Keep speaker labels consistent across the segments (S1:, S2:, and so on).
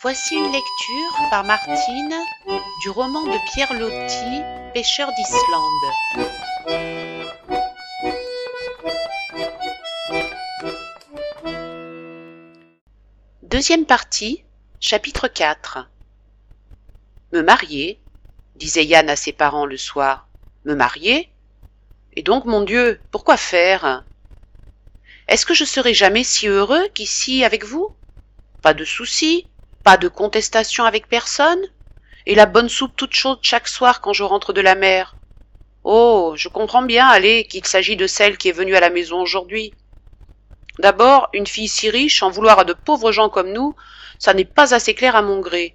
S1: Voici une lecture par Martine du roman de Pierre Loti, Pêcheur d'Islande. Deuxième partie, chapitre 4. Me marier, disait Yann à ses parents le soir. Me marier? Et donc, mon Dieu, pourquoi faire? Est-ce que je serai jamais si heureux qu'ici avec vous? Pas de soucis, pas de contestation avec personne, et la bonne soupe toute chaude chaque soir quand je rentre de la mer. Oh, je comprends bien, allez, qu'il s'agit de celle qui est venue à la maison aujourd'hui. D'abord, une fille si riche, en vouloir à de pauvres gens comme nous, ça n'est pas assez clair à mon gré.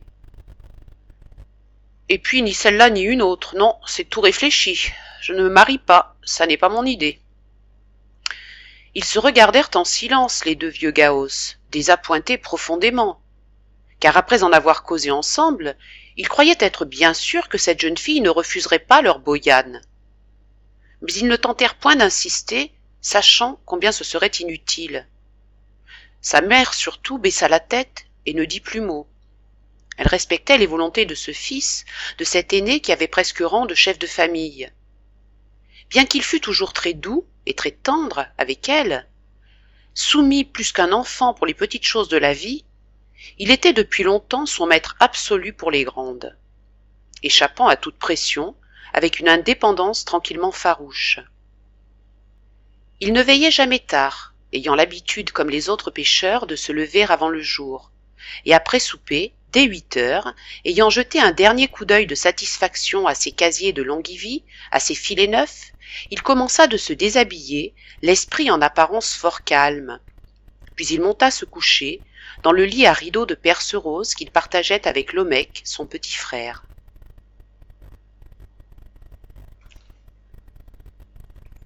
S1: Et puis, ni celle-là ni une autre, non, c'est tout réfléchi. Je ne me marie pas, ça n'est pas mon idée. Ils se regardèrent en silence, les deux vieux Gaos, désappointés profondément. Car après en avoir causé ensemble, ils croyaient être bien sûrs que cette jeune fille ne refuserait pas leur beau Yann. Mais ils ne tentèrent point d'insister, sachant combien ce serait inutile. Sa mère surtout baissa la tête et ne dit plus mot. Elle respectait les volontés de ce fils, de cet aîné qui avait presque rang de chef de famille. Bien qu'il fût toujours très doux et très tendre avec elle, soumis plus qu'un enfant pour les petites choses de la vie, il était depuis longtemps son maître absolu pour les grandes, échappant à toute pression, avec une indépendance tranquillement farouche. Il ne veillait jamais tard, ayant l'habitude, comme les autres pêcheurs, de se lever avant le jour, et après souper, dès 8 heures, ayant jeté un dernier coup d'œil de satisfaction à ses casiers de longivie, à ses filets neufs, il commença de se déshabiller, l'esprit en apparence fort calme. Puis il monta se coucher, dans le lit à rideaux de perce rose qu'il partageait avec Lomec, son petit frère.